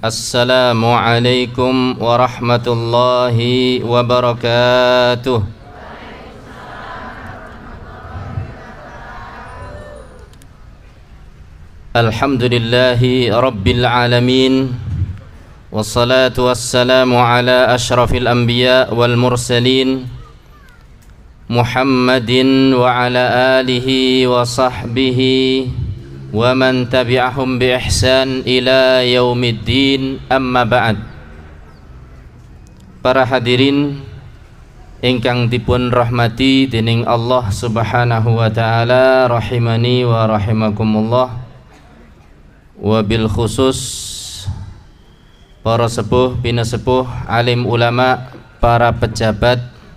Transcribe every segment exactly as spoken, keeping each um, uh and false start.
Assalamualaikum warahmatullahi wabarakatuh. Alhamdulillahi rabbil alamin. Wassalatu wassalamu ala ashrafil anbiya wal mursalin Muhammadin wa ala alihi wa sahbihi wa man tabi'ahum bi ihsan ila yaumiddin, amma ba'd. Para hadirin ingkang dipun rahmati dening Allah Subhanahu wa taala, rahimani wa rahimakumullah. Wabil khusus para sepuh, pinasepuh, alim ulama, para pejabat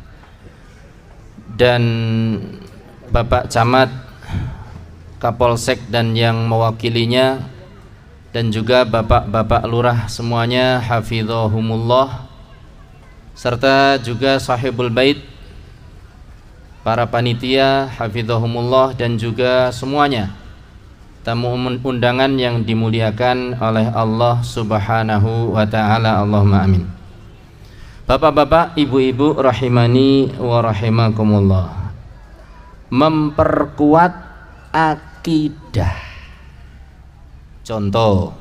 dan Bapak Camat, Kapolsek dan yang mewakilinya, dan juga bapak-bapak lurah semuanya, hafizahumullah, serta juga sahibul bait, para panitia, hafizahumullah, dan juga semuanya tamu undangan yang dimuliakan oleh Allah Subhanahu wa ta'ala. Allahumma amin. Bapak-bapak, ibu-ibu, rahimani wa rahimakumullah. Memperkuat akidah. Contoh,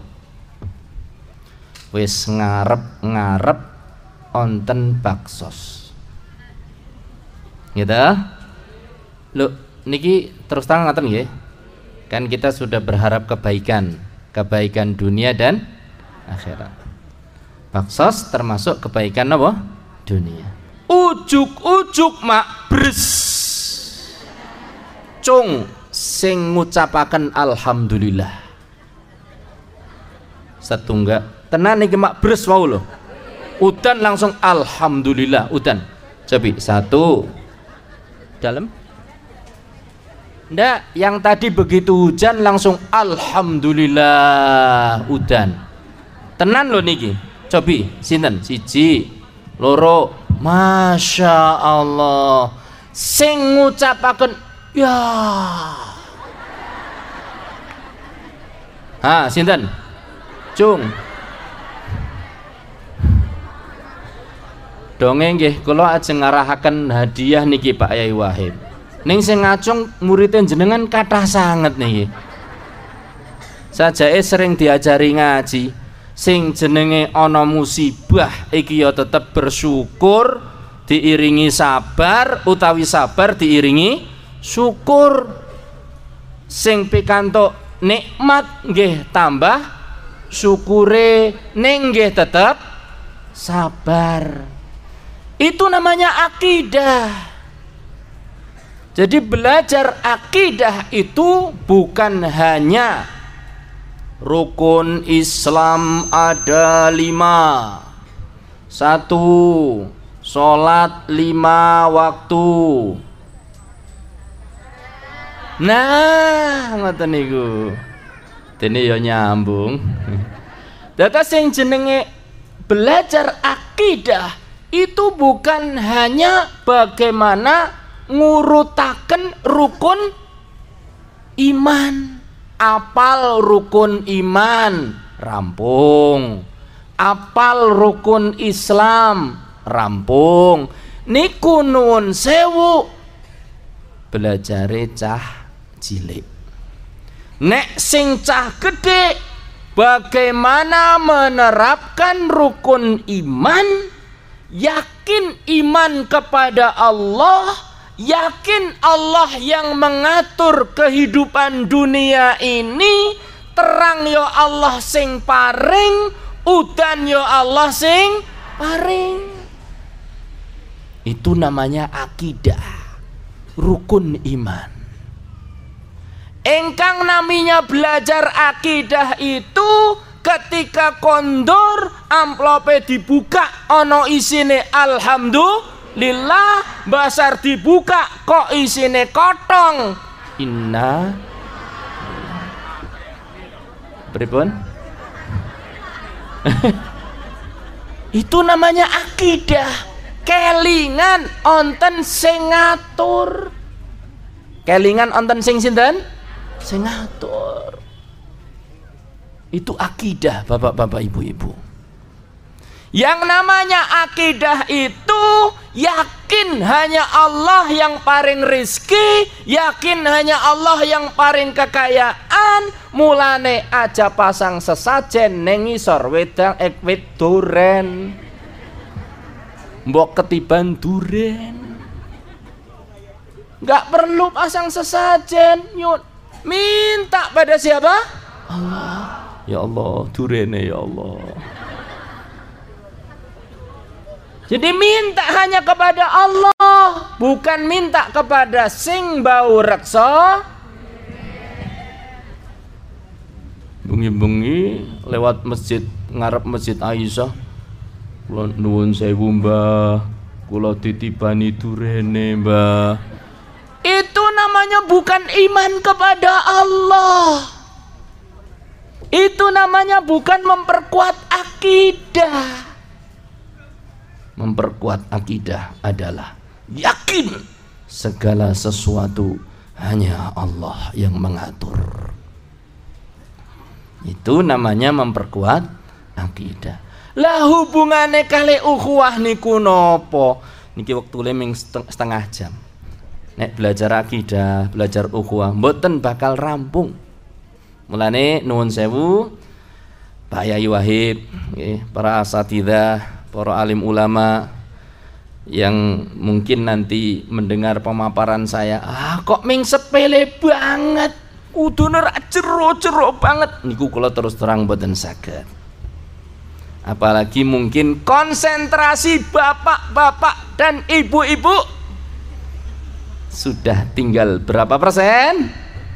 wis ngarep-ngarep onten baksos, gitu. Lho, niki terus terang ngaten nggih. Kan kita sudah berharap kebaikan, kebaikan dunia dan akhirat. Baksos termasuk kebaikan apa? Dunia. Ujuk-ujuk mak bres cung sing ngucapaken alhamdulillah. Setunggal tenan niki mak bres wau lho. Udan langsung alhamdulillah, udan. Cobi satu. Dalam. Ndak, yang tadi begitu hujan langsung alhamdulillah udan. Tenan lho niki. Cobi sinten? Siji, loro, masya Allah. Sing ngucapaken ya. Ha, sinten? Cung. Dongeng nggih, kula ajeng ngarahaken hadiah niki Pak Yai Wahib. Ning sing ngacung muridnya jenengan kathah sanget niki. Sajake sering diajari ngaji, sing jenenge ana musibah iki ya tetep bersyukur, diiringi sabar, utawi sabar diiringi syukur. Sing pikantuk nikmat nggih tambah syukure, ning nggih tetep sabar. Itu namanya akidah. Jadi belajar akidah itu bukan hanya rukun Islam ada lima. Satu, sholat lima waktu. Nah, ngoten niku. Dene ya nyambung. Data sing jenenge belajar akidah itu bukan hanya bagaimana ngurutaken rukun iman. Apal rukun iman, rampung. Apal rukun Islam, rampung. Niku nuwun sewu, belajare cah cilik. Nek sing cah gede, bagaimana menerapkan rukun iman, yakin iman kepada Allah, yakin Allah yang mengatur kehidupan dunia ini, terang yo Allah sing paring, udan yo Allah sing paring. Itu namanya akidah, rukun iman. Engkang namanya belajar akidah itu ketika kondor amplope dibuka ono isine alhamdulillah, basar dibuka kok isine kotong. Inna pripun? Itu namanya akidah. Kelingan onten sing ngatur. Kelingan onten sing sinten? Sing ngatur. Itu akidah, bapak-bapak, ibu-ibu. Yang namanya akidah itu yakin hanya Allah yang paring rizki, yakin hanya Allah yang paring kekayaan. Mulane aja pasang sesajen neng ngisor wedang ekwit duren, mbok ketiban duren. Gak perlu pasang sesajen, nyut. Minta pada siapa? Allah. Ya Allah, durene ya Allah. Jadi minta hanya kepada Allah, bukan minta kepada sing bau reksa. Bengi-bengi lewat masjid, ngarep masjid Aisyah, kula nuwun sewu Mbah, kula titipani durene Mbah. Itu namanya bukan iman kepada Allah. Itu namanya bukan memperkuat akidah. Memperkuat akidah adalah yakin segala sesuatu hanya Allah yang mengatur. Itu namanya memperkuat akidah. Lah hubungane kali ukhuwah niku nopo? Niki wektune ming setengah jam. Nek belajar akidah, belajar ukhuwah mboten bakal rampung. Mulane nuwun sewu Pak Yai Wahib, nggih, para asatidzah, para alim ulama yang mungkin nanti mendengar pemaparan saya, ah kok ming sepele banget, kudune ra jero-jero banget, niku kula terus terang mboten saged. Apalagi mungkin konsentrasi bapak-bapak dan ibu-ibu sudah tinggal berapa persen?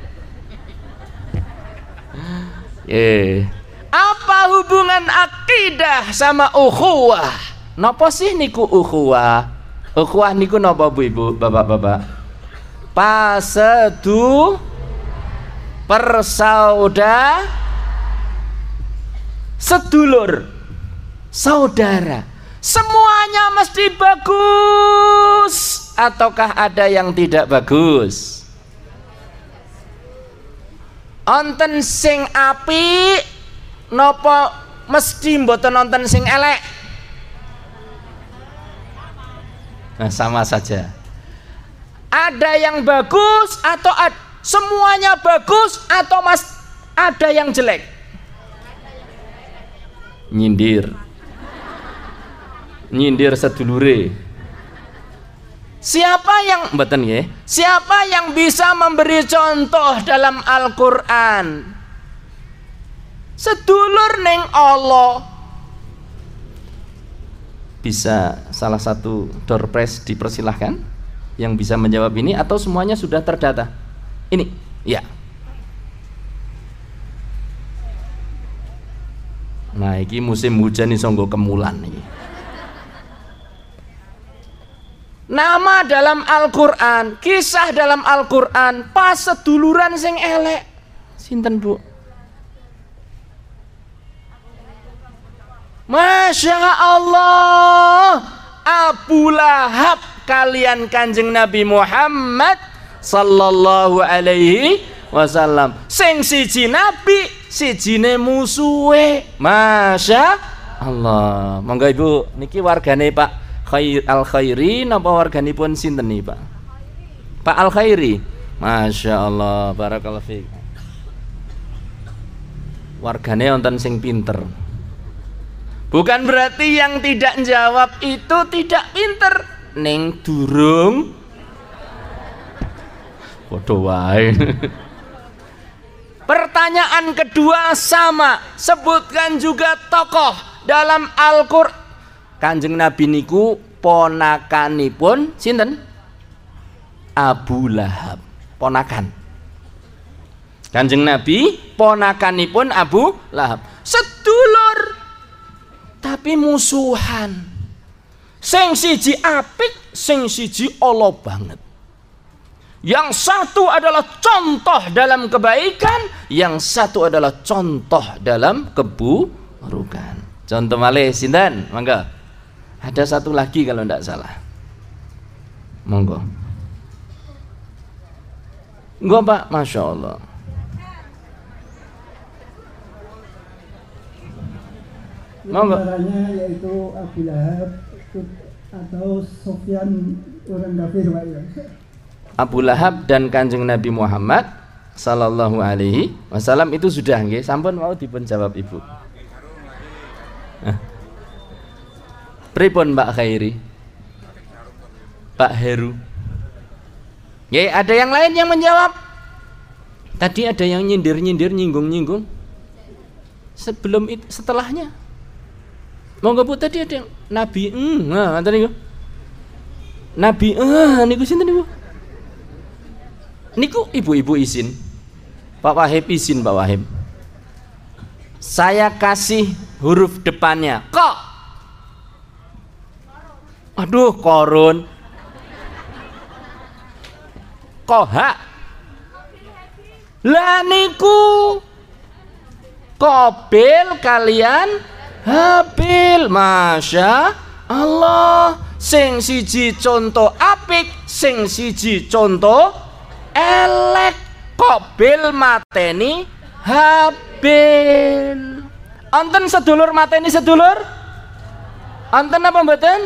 Eh, apa hubungan akidah sama ukhuwah? Napa sih niku ukhuwah? Ukhuwah niku napa Bu Ibu, Bapak-bapak? Pasedu persauda sedulur saudara. Semuanya mesti bagus ataukah ada yang tidak bagus? Onten sing apik napa mesti mboten nonton sing elek? Nah, sama saja. Ada yang bagus atau ad, semuanya bagus atau mas ada yang jelek? Nyindir. Nyindir sedulure. Siapa yang mboten nggih? Siapa yang bisa memberi contoh dalam Al-Qur'an? Sedulur ning Allah. Bisa salah satu door prize dipersilahkan yang bisa menjawab ini atau semuanya sudah terdata? Ini, ya. Nah, ini musim hujan nih songgo kemulan nih. Nama dalam Al-Qur'an, kisah dalam Al-Qur'an, pas seduluran sing elek. Sinten, Bu? Masya Allah, Abu Lahab kalian Kanjeng Nabi Muhammad sallallahu alaihi wasallam. Sing siji nabi, sijine musuhe. Masya Allah. Monggo Ibu, niki wargane Pak Khair Al Khairi napa warganipun sinten nih Pak? Pak Al Khairi. Masya Allah, barakallahu fiik. Wargane wonten sing pinter. Bukan berarti yang tidak jawab itu tidak pinter. Ning durung padha wae. Pertanyaan kedua sama, sebutkan juga tokoh dalam Al-Qur'an. Kanjeng Nabi niku ponakanipun sinten? Abu Lahab, ponakan. Kanjeng Nabi ponakanipun Abu Lahab, sedulur tapi musuhan. Sing siji apik, sing siji Allah banget. Yang satu adalah contoh dalam kebaikan, yang satu adalah contoh dalam keburukan. Contoh malih sinten? Mangga. Ada satu lagi kalau tidak salah. Monggo. Enggak Pak, Masya Allah. Monggo. Caranya yaitu Abu Lahab atau Sufyan orang kafir Pak ya. Abu Lahab dan Kanjeng Nabi Muhammad sallallahu alaihi wasallam itu sudah nggih, sampun mau dipun jawab Ibu. Pripun Mbak Khairi? Pak Heru. Ya, ada yang lain yang menjawab. Tadi ada yang nyindir-nyindir, nyinggung-nyinggung. Sebelum itu, setelahnya. Monggo Bu, tadi ada yang Nabi, hmm, nah, tadi niku. Nabi, ah, niku sinten niku? Niku ibu-ibu izin. Pak Wahib izin, Pak Wahib. Saya kasih huruf depannya. Kok? Aduh, korun. Koha. Lah niku Qabil kalian Habil. Masya Allah. Sing siji contoh apik, sing siji contoh elek. Qabil mateni Habil. Anten sedulur mateni sedulur? Anten apa mboten?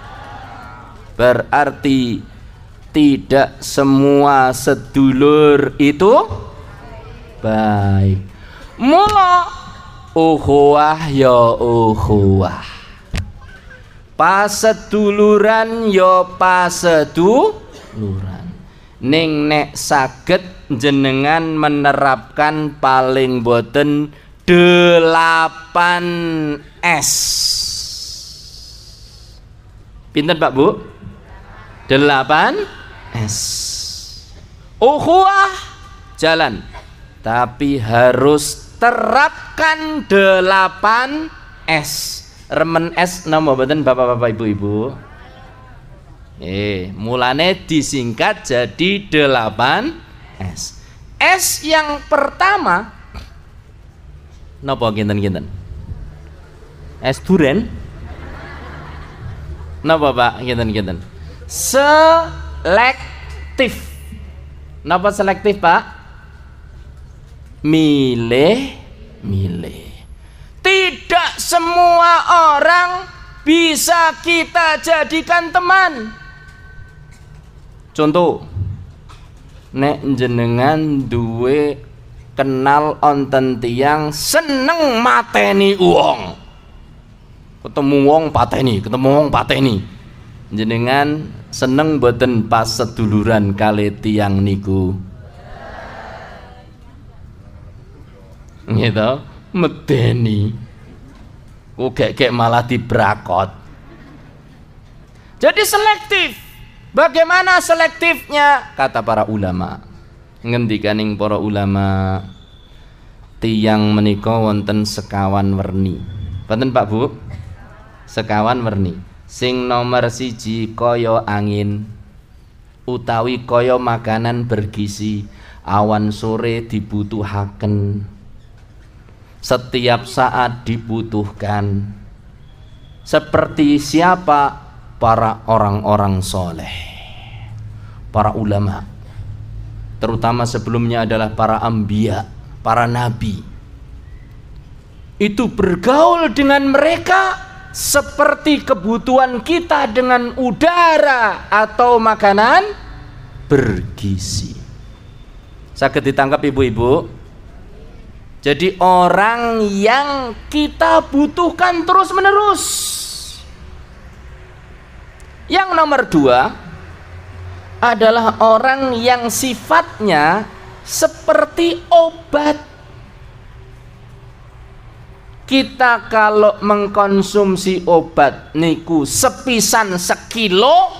Berarti tidak semua sedulur itu baik. Mula ukhuwah ya ukhuwah, paseduluran ya paseduluran. Ning nek saged jenengan menerapkan paling boten delapan S. Pinten Pak Bu? Delapan S. Ukhuwah jalan, tapi harus terapkan delapan S. Remen S nama boten Bapak-bapak Ibu-ibu? Eh, mulane disingkat jadi delapan S. S yang pertama napa kinten-kinten? S duren? Napa Pak kinten-kinten? Selektif. Napa selektif Pak? Milih, milih. Tidak semua orang bisa kita jadikan teman. Contoh, nek jenengan duwe kenal onten tiyang seneng mateni uang, ketemu wong pateni, ketemu wong pateni, jenengan seneng boten pas seduluran kali tiyang niku, gitu, medeni, kok kayak malah dibrakot. Jadi selektif. Bagaimana selektifnya? Kata para ulama, ngendikaning para ulama, tiyang menika wonten sekawan werni. Wonten Pak Bu? Sekawan werni. Sing nomor siji kaya angin, utawi kaya makanan bergizi, awan sore dibutuhaken, setiap saat dibutuhkan. Seperti siapa? Para orang-orang soleh, para ulama, terutama sebelumnya adalah para anbiya, para nabi. Itu bergaul dengan mereka seperti kebutuhan kita dengan udara atau makanan bergizi. Saged ditangkap ibu-ibu? Jadi orang yang kita butuhkan terus menerus. Yang nomor dua adalah orang yang sifatnya seperti obat. Kita kalau mengkonsumsi obat niku sepisan sekilo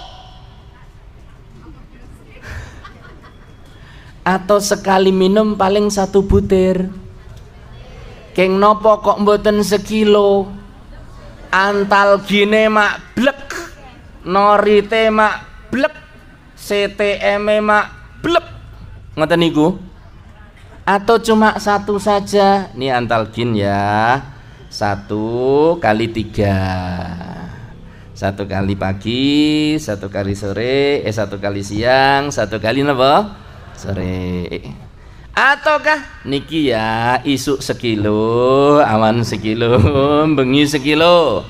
atau sekali minum paling satu butir. Keng nopo kok mboten sekilo? Antal gine mak blek, norite mak blek, C T M mak blek, ngoten niku. Atau cuma satu saja? Ini antalgin ya, satu kali tiga, satu kali pagi, satu kali sore, eh satu kali siang, satu kali apa? Sore. Ataukah niki ya isuk sekilo, awan sekilo, bengi sekilo,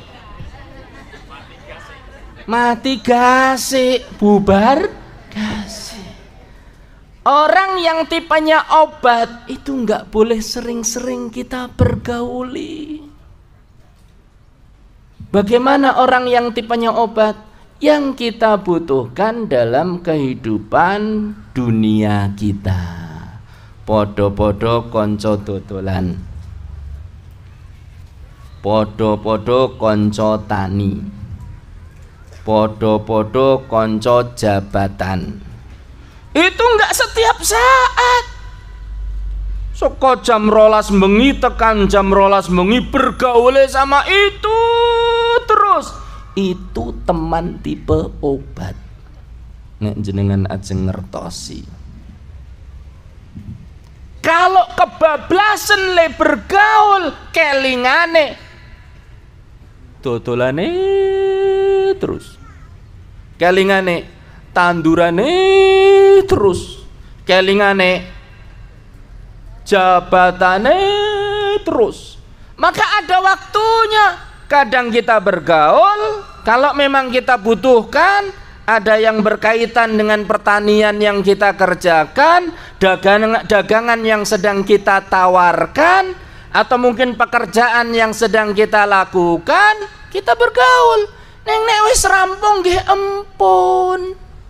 mati gasik, bubar gasik. Orang yang tipenya obat itu nggak boleh sering-sering kita bergauli. Bagaimana orang yang tipenya obat? Yang kita butuhkan dalam kehidupan dunia kita. Podo-podo konco dodolan, podo-podo konco tani, podo-podo konco jabatan. Itu enggak setiap saat. Soko jam rolas bengi tekan jam rolas bengi bergaul sama itu terus. Itu teman tipe obat. Nek jenengan ajeng ngertosi. Kalau kebablasan le bergaul kelingane dodolane terus, kelingane tandurane terus, kelingane jabatane terus, maka ada waktunya. Kadang kita bergaul kalau memang kita butuhkan, ada yang berkaitan dengan pertanian yang kita kerjakan, dagangan, dagangan yang sedang kita tawarkan, atau mungkin pekerjaan yang sedang kita lakukan, kita bergaul. Neng nek wis rampung nggih empun.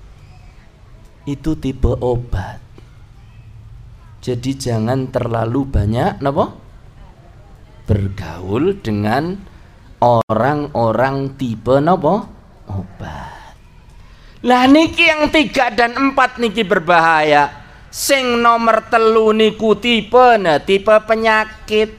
Itu tipe obat. Jadi jangan terlalu banyak napa? Bergaul dengan orang-orang tipe napa? Obat. Lah niki yang tiga dan empat niki berbahaya. Sing nomor telu niku tipe nah, tipe penyakit.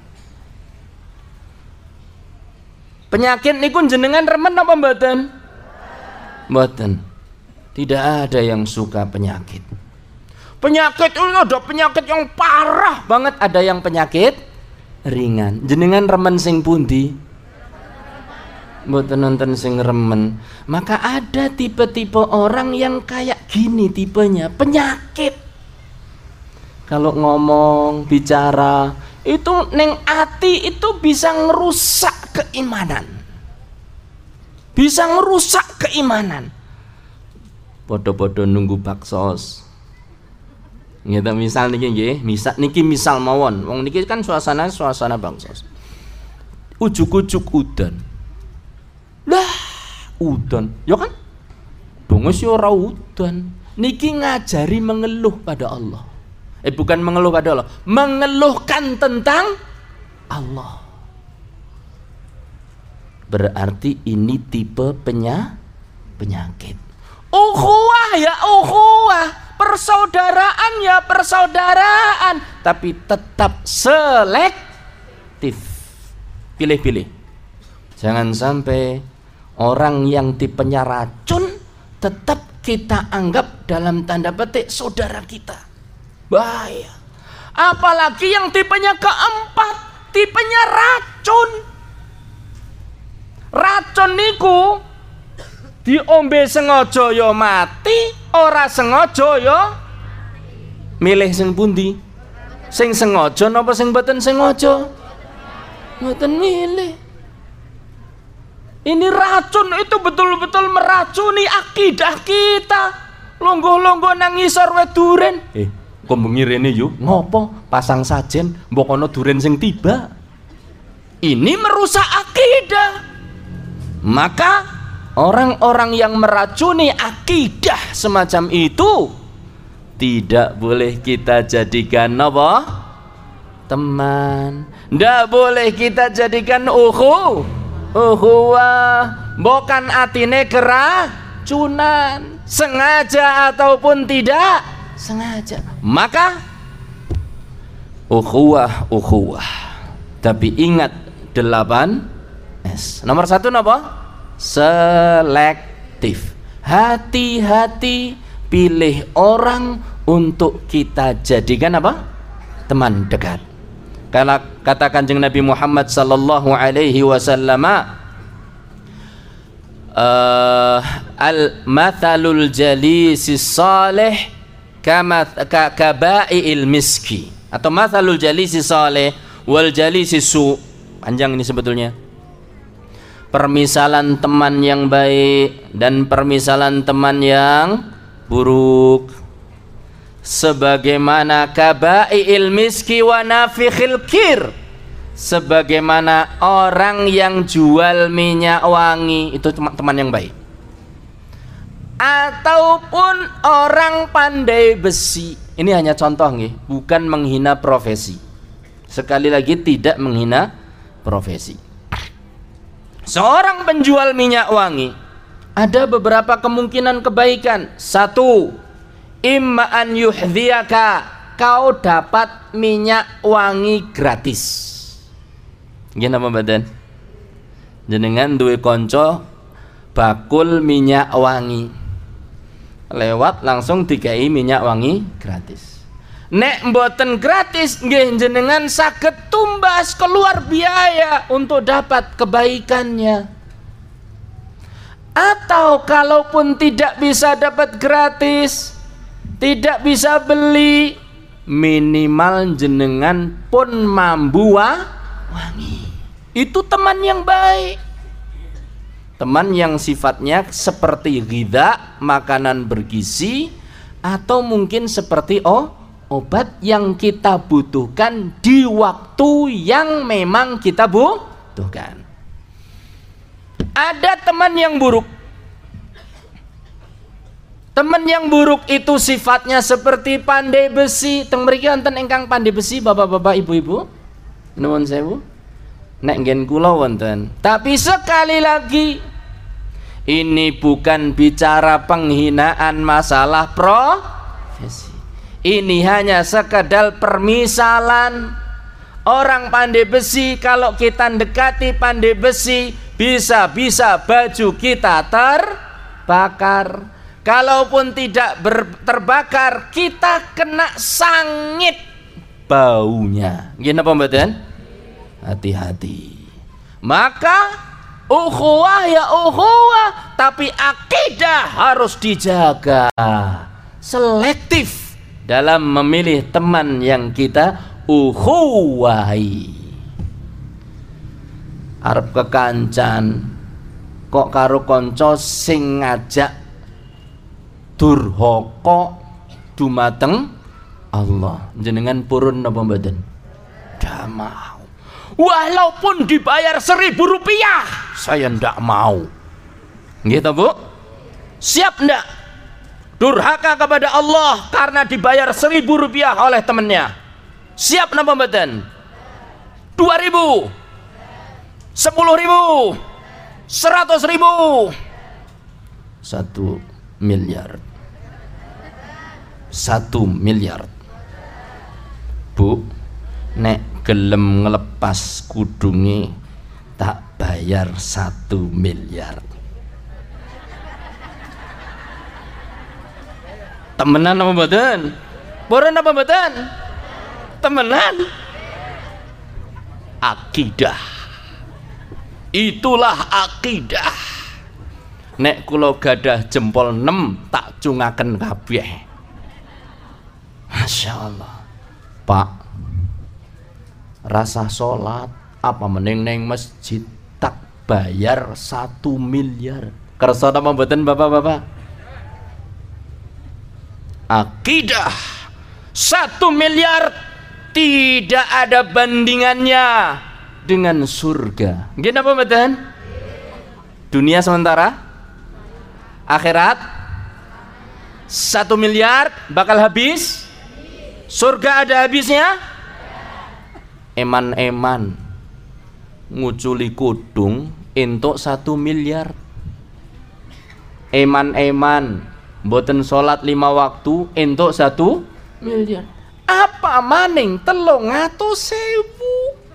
Penyakit niku jenengan remen apa mboten? Mboten. Tidak ada yang suka penyakit. Penyakit itu ada penyakit yang parah banget, ada yang penyakit ringan. Jenengan remen sing pundi? Mboten nonton sing remen. Maka ada tipe-tipe orang yang kayak gini tipenya, penyakit. Kalau ngomong, bicara, itu neng ati itu bisa ngerusak keimanan. Bisa ngerusak keimanan. Podo-podo nunggu baksos. Ngeta misal niki nggih, misal niki misal mawon. Wong niki kan suasana suasana baksos. Ujuk-ujuk udan. Lah, udan, ya kan? Bongos yo ora udan. Niki ngajari mengeluh pada Allah. Eh bukan mengeluh pada Allah, mengeluhkan tentang Allah. Berarti ini tipe penya, penyakit. Ukhuwah ya ukhuwah, persaudaraan ya persaudaraan, tapi tetap selektif. Pilih-pilih. Jangan sampai orang yang tipenya racun tetap kita anggap dalam tanda petik saudara kita. Bahaya. Apalagi yang tipenya keempat, tipenya racun. Racun niku diombe sengaja ya mati, ora sengaja ya milih sing pundi? Sing sengaja napa sing mboten sengaja? Mboten milih. Ini racun itu betul-betul meracuni akidah kita. Longgo-longgo nang ngisor wit duren. Eh, kok bengi rene yo? Ngopo? Pasang sajen mbok ana duren sing tiba. Ini merusak akidah. Maka orang-orang yang meracuni akidah semacam itu tidak boleh kita jadikan apa? Teman. Tidak boleh kita jadikan ukhu. Ukhuwah, bukan atine keracunan, sengaja ataupun tidak sengaja. Maka ukhuwah, ukhuwah. Tapi ingat delapan S. Nomor satu apa? Selektif. Hati-hati pilih orang untuk kita jadikan apa? Teman dekat. Karena kata Kanjeng Nabi Muhammad sallallahu alaihi wasallam, uh, al mathalul jalisis salih kama ka, kabai'il miski atau mathalul jalisi saleh wal jalisi su. Panjang ini sebetulnya. Permisalan teman yang baik dan permisalan teman yang buruk sebagaimana kabai'il miski wa nafikhil kir, sebagaimana orang yang jual minyak wangi itu teman yang baik, ataupun orang pandai besi. Ini hanya contoh nih, bukan menghina profesi. Sekali lagi tidak menghina profesi. Seorang penjual minyak wangi ada beberapa kemungkinan kebaikan. Satu, imma an yuhdhiyaka, kau dapat minyak wangi gratis. Gini apa badan? Jenengan duwe konco bakul minyak wangi, lewat langsung dikai minyak wangi gratis. Nek mboten gratis nggih jenengan saged tumbas keluar biaya untuk dapat kebaikannya. Atau kalaupun tidak bisa dapat gratis, tidak bisa beli, minimal jenengan pun mambu wangi. Itu teman yang baik. Teman yang sifatnya seperti ghidha, makanan bergizi, atau mungkin seperti oh obat yang kita butuhkan di waktu yang memang kita butuhkan. Ada teman yang buruk. Teman yang buruk itu sifatnya seperti pandai besi. Teng mriki wonten ingkang pandai besi, bapak-bapak, ibu-ibu? Nuwun sewu. Nek nggen kula wonten. Tapi sekali lagi, ini bukan bicara penghinaan masalah profesi. Ini hanya sekedar permisalan. Orang pandai besi, kalau kita dekati pandai besi, bisa-bisa baju kita terbakar. Kalaupun tidak ber- terbakar, kita kena sangit baunya. Gini apa mboten? Hati-hati. Maka ukhuwah ya ukhuwah, tapi akidah harus dijaga. Selektif dalam memilih teman yang kita ukhuwahi. Arep kekancan kok karo kanca sing ngajak durhaka dumateng Allah, jenengan purun napa mboten? Ndak mau. Walaupun dibayar seribu rupiah, saya ndak mau. Nggih ta, Bu? Siap ndak? Durhaka kepada Allah karena dibayar seribu rupiah oleh temannya. Siap napa mboten? Dua ribu, sepuluh ribu, seratus ribu, satu miliar, satu miliar. Bu, nek gelem ngelepas kudunge tak bayar satu miliar. Temenan apa mboten? Boron apa mboten? Temenan. Akidah. Itulah akidah. Nek kula gadah jempol enam tak cungaken kabeh. Masya Allah. Pak, rasa sholat apa mending neng masjid tak bayar satu miliar. Kersa apa mboten bapak-bapak? Akidah satu miliar tidak ada bandingannya dengan surga. Gini apa mboten? Dunia sementara, akhirat satu miliar bakal habis. Surga ada habisnya. Eman-eman nguculi kudung entuk satu miliar. Eman-eman mboten sholat lima waktu entuk satu miliar. Apa maning telung atus sewu.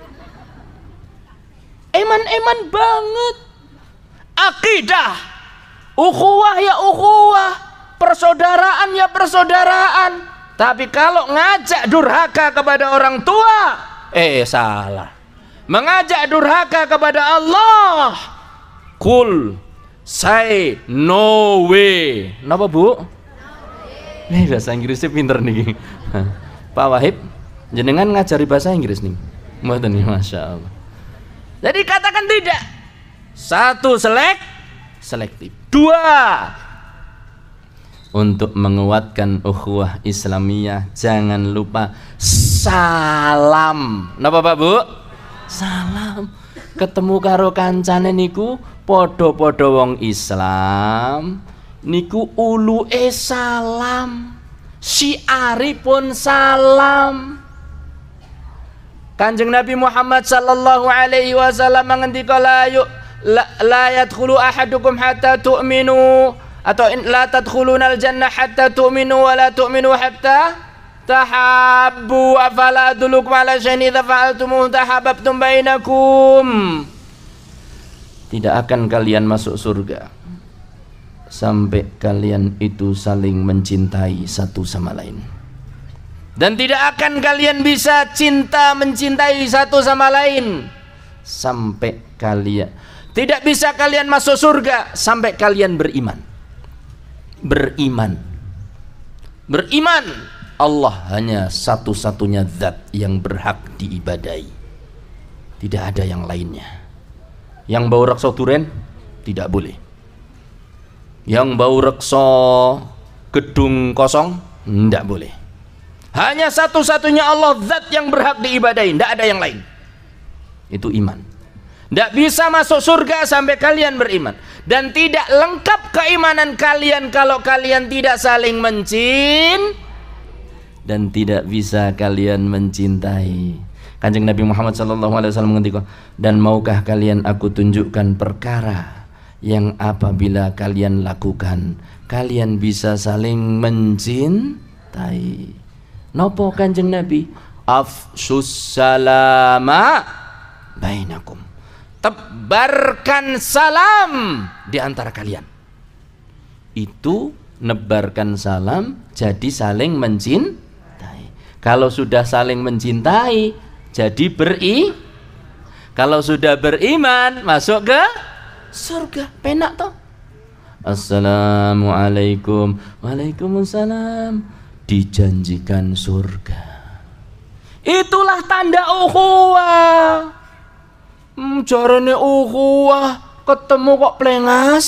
Eman-eman banget. Akidah, ukhuwah ya ukhuwah, persaudaraan ya persaudaraan. Tapi kalau ngajak durhaka kepada orang tua, eh salah. Mengajak durhaka kepada Allah, kul say no way. Napa Bu? Eh bahasa Inggrisnya pinter nih. Pak Wahib, jenengan ngajari bahasa Inggris nih. Mboten ya, Masya Allah. Jadi katakan tidak. Satu, selek, selektif. Dua, untuk menguatkan ukhuwah Islamiyah jangan lupa salam. Napa Pak Bu? Salam. Ketemu karo kancane niku padha-padha wong Islam niku uluke salam, syiaripun salam. Kanjeng Nabi Muhammad sallallahu alaihi wasallam ngendika la yu la, la yadkhulu ahadukum hatta tu'minu atau in, la tadkhulunal jannah hatta tu'minu wa la tu'minu hatta tahabbu afala adullukum ala syai'in idza fa'altumuhu tahabbtum bainakum. Tidak akan kalian masuk surga sampai kalian itu saling mencintai satu sama lain. Dan tidak akan kalian bisa cinta mencintai satu sama lain sampai kalian tidak bisa kalian masuk surga sampai kalian beriman. Beriman. Beriman Allah hanya satu-satunya zat yang berhak diibadahi. Tidak ada yang lainnya. Yang bau rekso duren tidak boleh. Yang bau rekso gedung kosong tidak boleh. Hanya satu-satunya Allah zat yang berhak diibadahi, tidak ada yang lain. Itu iman. Tidak bisa masuk surga sampai kalian beriman. Dan tidak lengkap keimanan kalian kalau kalian tidak saling mencintai dan tidak bisa kalian mencintai. Kanjeng Nabi Muhammad sallallahu alaihi wasallam mengentika, dan maukah kalian aku tunjukkan perkara yang apabila kalian lakukan kalian bisa saling mencintai. Nopo Kanjeng Nabi? Afshus salama bainakum. Tebarkan salam di antara kalian. Itu nebarkan salam jadi saling mencintai. Kalau sudah saling mencintai jadi beri. Kalau sudah beriman masuk ke surga. Penak toh. Assalamualaikum. Waalaikumsalam. Dijanjikan surga. Itulah tanda ukhuwah. Hmm, jarane ukhuwah ketemu kok plengas,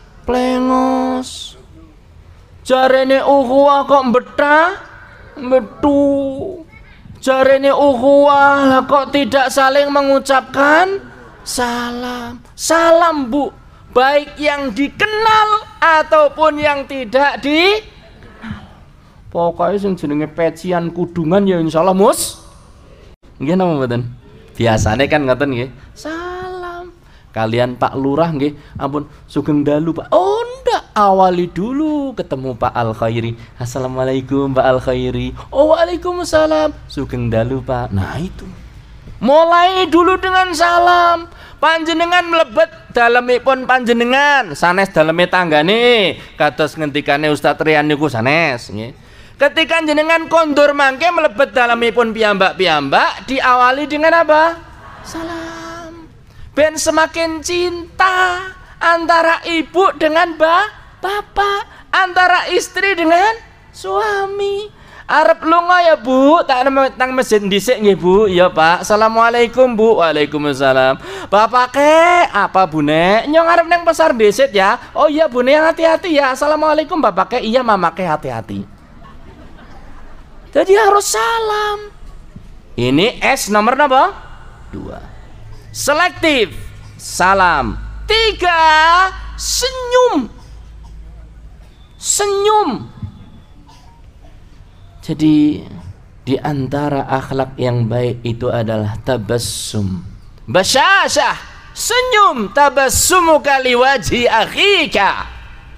plengos. Jarane ukhuwah kok betah, betu. Jarane ukhuwah kok tidak saling mengucapkan salam. Salam Bu, baik yang dikenal ataupun yang tidak dikenal. Pokoknya sing jenenge pecian kudungan ya insyaallah mus. Nggih napa mboten? Biasane kan ngoten nggih. Salam. Kalian Pak Lurah nggih, ampun sugeng dalu Pak. Oh ndak, awali dulu ketemu Pak Al Khairi. Assalamualaikum Pak Al Khairi. Oh waalaikumsalam. Sugeng dalu Pak. Nah itu. Mulai dulu dengan salam. Panjenengan mlebet dalemipun panjenengan, sanes daleme tanggane. Kados ngendikane Ustaz Rian niku sanes nggih. Ketika jenengan kondur mangke mlebet dalemipun piyambak-piyambak diawali dengan apa? Salam. Ben semakin cinta antara ibu dengan ba, bapak, antara istri dengan suami. Arep lunga ya Bu, tak nang masjid dhisik nggih Bu. Iya Pak. Assalamualaikum Bu. Waalaikumsalam. Bapak ke apa Bu Nek? Nyong arep nang pasar dhisik ya. Oh iya Bu Nek, hati-hati ya. Assalamualaikum Bapak ke. Iya Mama ke, hati-hati. Jadi harus salam. Ini S nomor apa? Dua. Selektif. Salam. Tiga. Senyum. Senyum. Jadi di antara akhlak yang baik itu adalah tabassum. Basyashah. Senyum. Tabassumuka liwajhi akhika.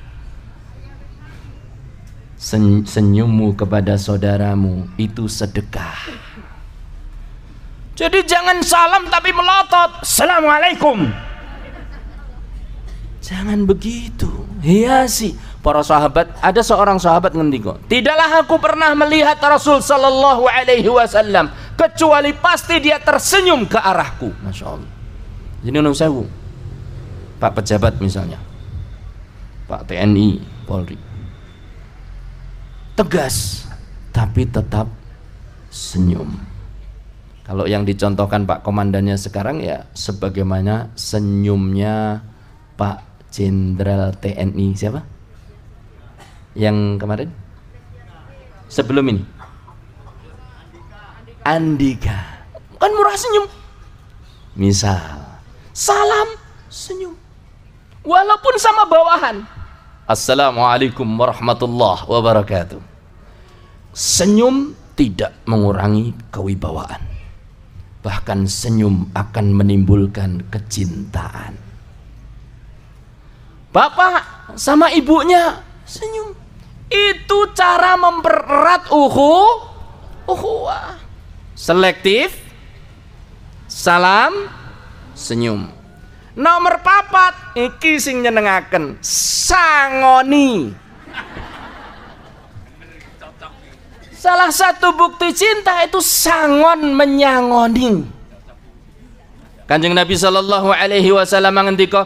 Senyummu kepada saudaramu itu sedekah. Jadi jangan salam tapi melotot. Assalamualaikum. Jangan begitu. Hiasi. Para sahabat, ada seorang sahabat ngendika, tidaklah aku pernah melihat Rasul sallallahu alaihi wasallam kecuali pasti dia tersenyum ke arahku. Masya Allah. Jadi nunung sewu, Pak pejabat misalnya, Pak T N I, Polri, tegas tapi tetap senyum. Kalau yang dicontohkan Pak Komandannya sekarang ya sebagaimana senyumnya Pak Jenderal T N I siapa? Yang kemarin? Sebelum ini? Andika. Kan murah senyum. Misal, salam senyum. Walaupun sama bawahan. Assalamualaikum warahmatullahi wabarakatuh. Senyum tidak mengurangi kewibawaan. Bahkan senyum akan menimbulkan kecintaan. Bapak sama ibunya senyum. Itu cara mempererat uhu uhuwah. Selektif, salam, senyum. Nomor papat iki sing nyenengaken, sangoni. Salah satu bukti cinta itu sangon menyangoni. Kanjeng Nabi sallallahu alaihi wasallam ngendika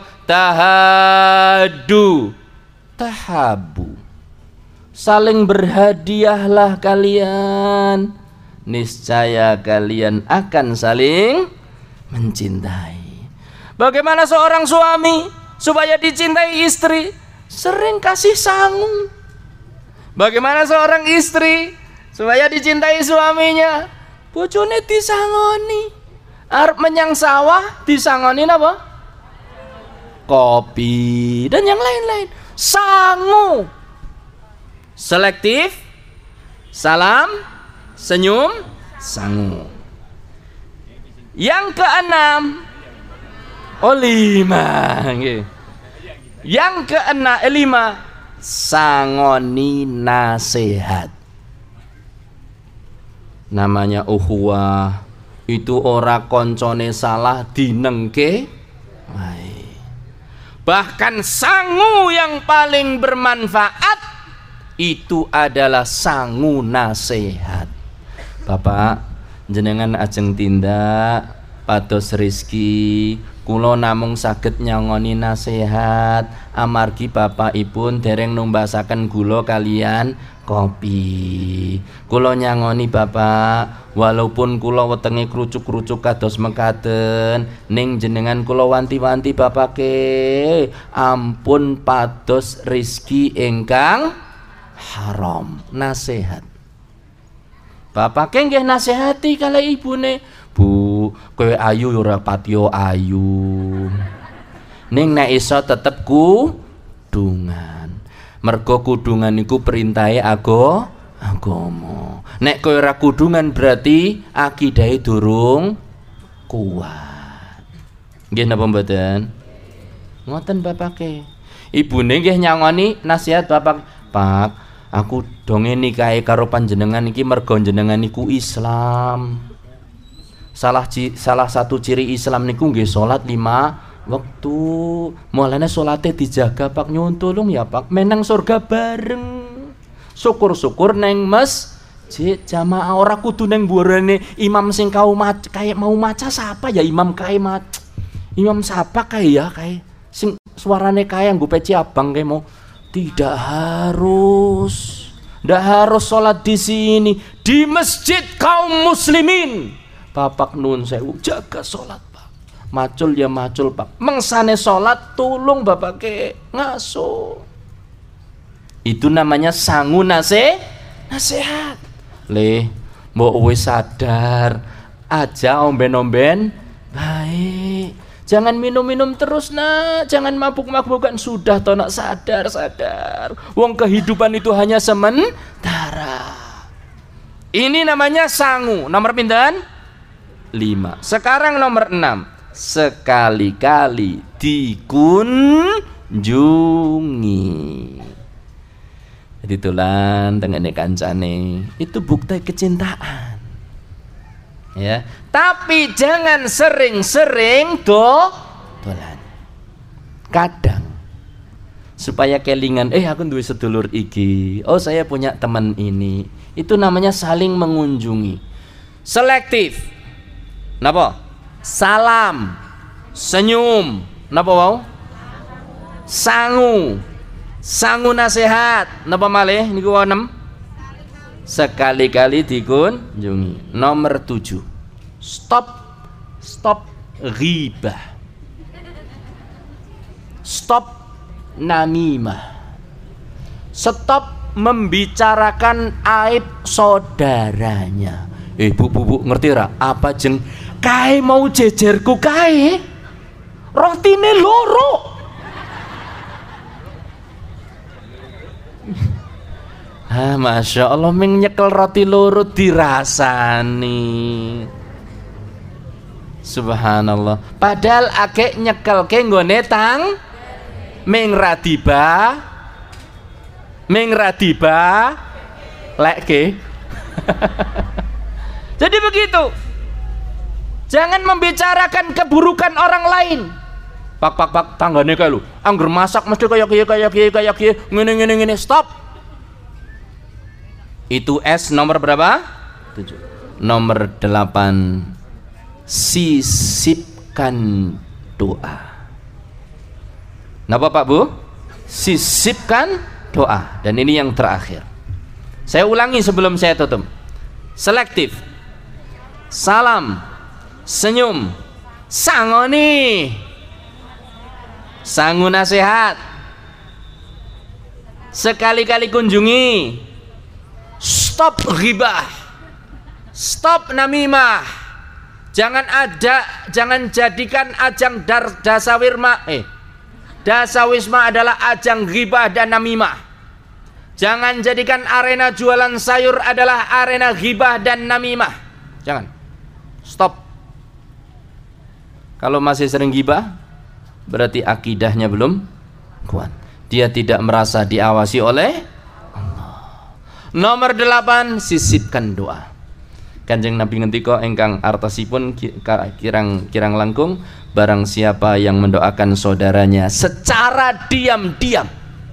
tahadu tahabu. Saling berhadiahlah kalian, niscaya kalian akan saling mencintai. Bagaimana seorang suami supaya dicintai istri? Sering kasih sangu. Bagaimana seorang istri supaya dicintai suaminya? Bojone disangoni. Arep menyang sawah disangoni apa? Kopi dan yang lain-lain. Sangu. Selektif, salam, senyum, sangu. Yang keenam, oh lima. Yang keenam, eh, lima, sangoni nasihat. Namanya ukhuwah itu ora koncone salah dinengke. Bahkan sangu yang paling bermanfaat itu adalah sangu nasihat. Bapak jenengan ajeng tindak pados rezeki kula namung saged nyangoni nasihat amargi bapakipun dereng numbasaken gula kalian kopi. Kula nyangoni bapak walaupun kula wetenge krucuk-krucuk kados mekaten ning jenengan kula wanti-wanti bapake ampun pados rezeki ingkang haram. Nasihat bapak nggih nasihati kali ibune, Bu kowe ayu ora patio ayu ning nek iso tetep kudungan, mergo kudungan iku perintahe ago agama. Nek kowe ora kudungan berarti akidahe durung kuat. Nggih napa mboten? Ngoten bapake. Ibune nggih nyangoni nasihat bapak, Pak aku donge nikahe karo panjenengan iki mergo jenengan niku Islam. Salah salah satu ciri Islam niku nggih salat lima waktu. Mulane salate dijaga Pak, nyuwun tulung ya Pak, menang surga bareng. Syukur-syukur neng masjid jamaah ora kudu neng burane imam sing kau maca kayak mau maca siapa ya imam kae mat. Imam siapa kae ya kae sing suarane kae nggo peci abang kae mau. Tidak harus, tidak harus sholat di sini, di masjid kaum muslimin. Bapak nun sewu jaga sholat Pak. Macul ya macul Pak. Mengsane sholat tulung bapak ke ngaso. Itu namanya sangu nase, nasihat. Le, mbok wis sadar aja omben-omben baik. Jangan minum-minum terus nak, jangan mabuk-mabukan, sudah toh nak sadar sadar. Wong kehidupan itu hanya sementara. Ini namanya sangu. Nomor pinten? Lima. Sekarang nomor enam. Sekali-kali dikunjungi. Jadi tulan tengene kancane itu bukti kecintaan. Ya, tapi jangan sering-sering do dolan. Kadang supaya kelingan, eh aku duwe sedulur iki, oh saya punya teman ini. Itu namanya saling mengunjungi. Selektif. Napa? Salam, senyum, napa wau? Sangu. Sangu nasihat. Napa malih niku wau enam? sekali-kali dikunjungi. Nomor tujuh, stop stop ghibah, stop namimah, stop membicarakan aib saudaranya. Eh bu bu, bu ngerti ra? Apa jeng kae mau jejerku kae rotine loro. Ah, masya Allah, ming nyekel roti loro dirasani. Subhanallah. Padahal akeh nyekel ke nggone tang ming radiba ming radiba lekke. Jadi begitu. Jangan membicarakan keburukan orang lain. Pak pak pak tanggane kae lho. Angger masak mesti kaya kiye kaya kiye kaya kiye ngene ngene ngene. Stop. Itu S nomor berapa? tujuh. Nomor delapan, sisipkan doa. Napa Pak Bu? Sisipkan doa. Dan ini yang terakhir. Saya ulangi sebelum saya tutup. Selektif. Salam, senyum, sangoni, sangu nasihat, sekali-kali kunjungi. Stop ghibah, stop namimah. Jangan ada, jangan jadikan ajang dar, dasawirma, eh, dasawisma adalah ajang ghibah dan namimah. Jangan jadikan arena jualan sayur adalah arena ghibah dan namimah. Jangan. Stop. Kalau masih sering ghibah, berarti akidahnya belum kuat. Dia tidak merasa diawasi oleh Nomor delapan, sisipkan doa. Kanjeng Nabi ngendika ingkang artosipun kirang-kirang langkung, barang siapa yang mendoakan saudaranya secara diam-diam,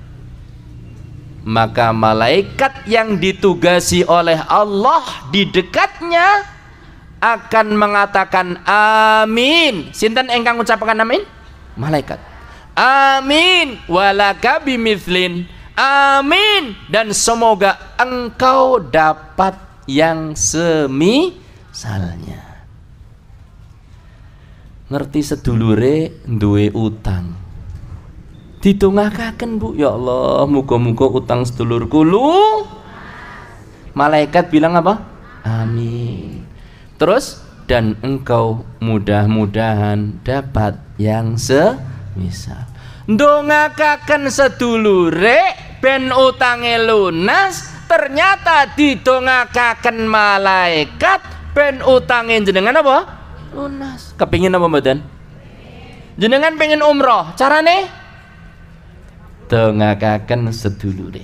maka malaikat yang ditugasi oleh Allah di dekatnya akan mengatakan amin. Sinten ingkang ngucapaken amin? Malaikat. Amin walaka bimithlin. Amin, dan semoga engkau dapat yang semisalnya. Ngerti sedulure duwe utang, ditungakaken Bu, ya Allah, muga-muga utang sedulurku lu. Malaikat bilang apa? Amin. Terus, dan engkau mudah-mudahan dapat yang semisal. Ndongakaken sedulure ben utange lunas, ternyata didongakaken malaikat ben utange jenengan apa? Lunas. Kepingin apa mboten? Jenengan pengen umroh, carane dongakaken sedulure.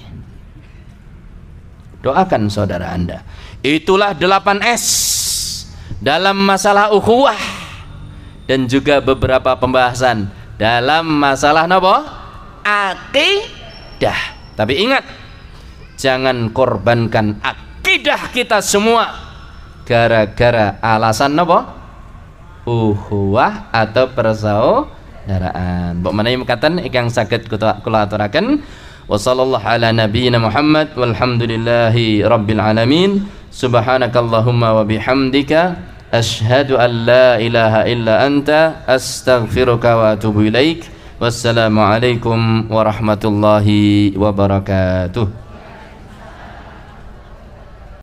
Doakan saudara Anda. Itulah delapan S dalam masalah ukhuwah dan juga beberapa pembahasan dalam masalah napa? Akidah. Tapi ingat, jangan korbankan akidah kita semua gara-gara alasan napa? Ukhuwah atau persaudaraan. Mbok menawi mekaten ingkang saged kula aturaken. Wa sallallahu ala nabiyyina Muhammad walhamdulillahi rabbil alamin. Subhanakallahumma wa bihamdika asyhadu an la ilaha illa anta astaghfiruka wa atubu ilaik. Wassalamualaikum warahmatullahi wabarakatuh.